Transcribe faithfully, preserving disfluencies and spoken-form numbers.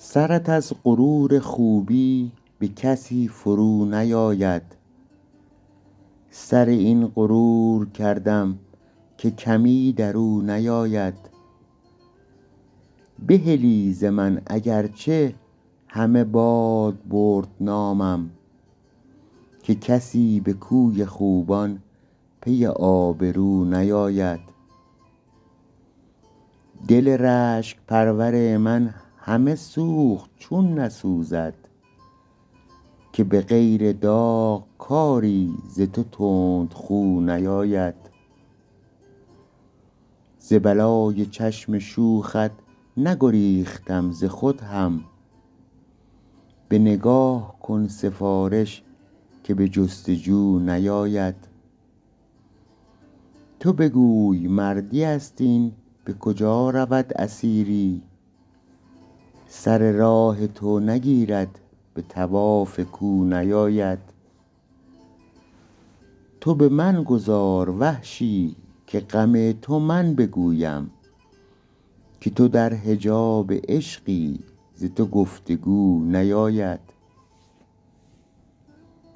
سرت از غرور خوبی به کسی فرو نیاید. سر این غرور کردم که کمی در او نیاید. بحلی ز من اگرچه همه باد برد نامم، که کسی به کوی خوبان پی آبرو نیاید. دل رشک پرور من همه سوخت چون نسوزد، که به غیر داغ کاری ز تو تندخو نیاید. ز بلای چشم شوخت نگریختم ز خود هم، به نگاه کن سفارش که به جستجو نیاید. تو بگوی مردی است این به کجا رود اسیری، سر راه تو نگیرد به طواف کو نیاید. تو به من گذار وحشی که غم تو من بگویم، که تو در حجاب عشقی ز تو گفتگو نیاید.